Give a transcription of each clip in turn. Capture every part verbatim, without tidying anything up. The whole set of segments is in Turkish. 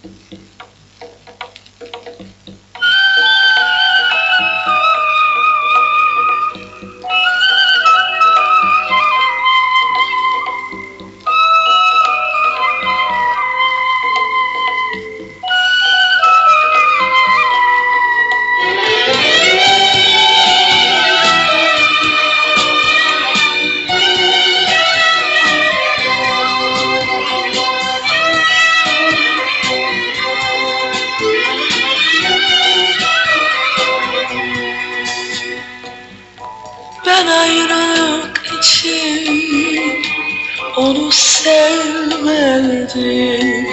Ben ayrılık için onu sevmedim.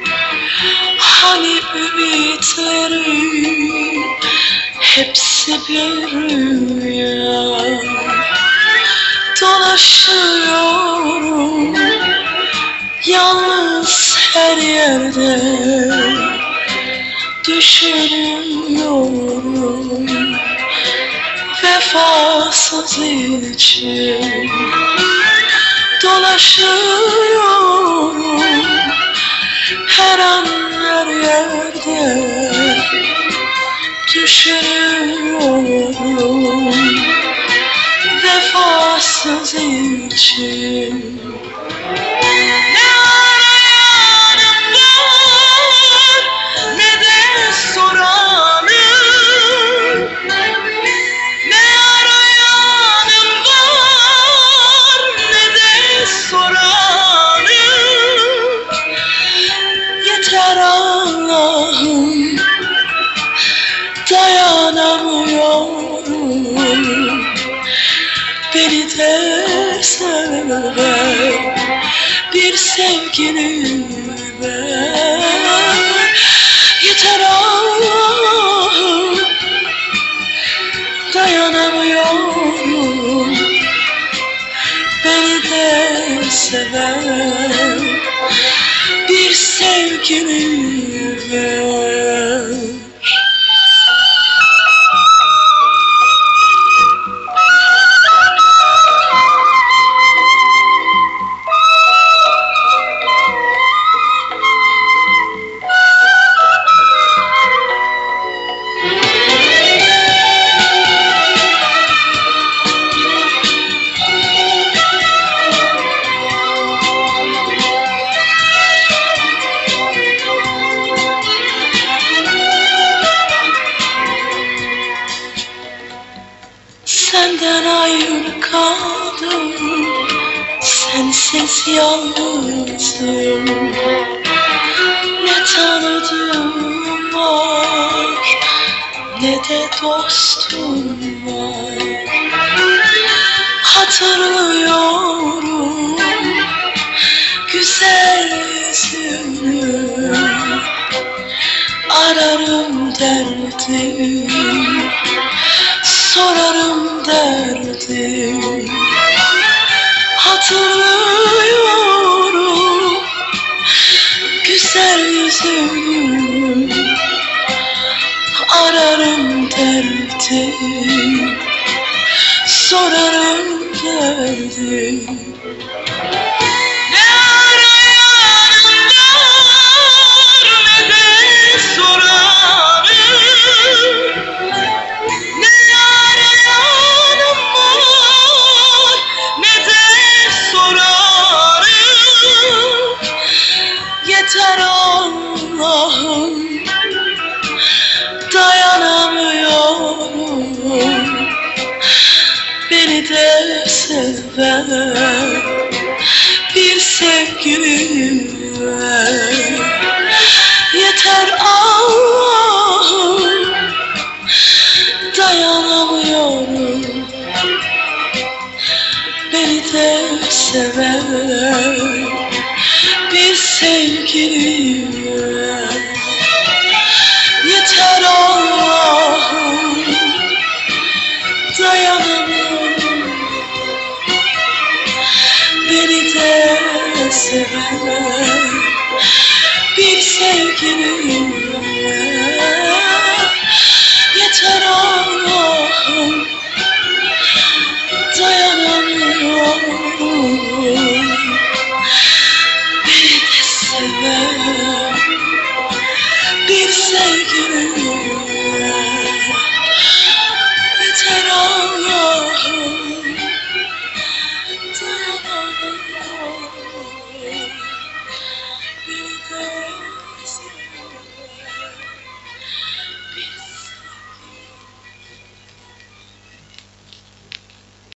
Hani ümitlerim hepsi bir rüya. Dolaşıyorum yalnız her yerde, düşünüyorum vefasız için. Dolaşıyorum her an her yerde, düşünüyorum vefasız için. Ne arayanım var ne de soranım, ne arayanım var ne de soranım. Yeter Allah'ım, dayanamıyorum. Beni de sever bir sevgilime. Yeter Allah'ım, dayanamıyorum. Beni de sever bir sevgilime. Senden ayrı kaldım, sensiz yalnızdım. Ne tanıdığım var, ne de dostum var. Hatırlıyorum güzel yüzünü, ararım derdim, sorarım derdim. Hatırlıyorum güzel yüzünü, ararım derdim, sorarım derdim. Ne arayanım var ne de sorarım, ne arayanım var ne de sorarım. Yeter Allah'ım, dayanamıyorum. Beni de sever bir sevgilime. Yeter Allah'ım, dayanamıyorum. Beni de sever bir sevgilime. Yeter Allah'ım, dayanamıyorum. Beni de sever bir sevgilime.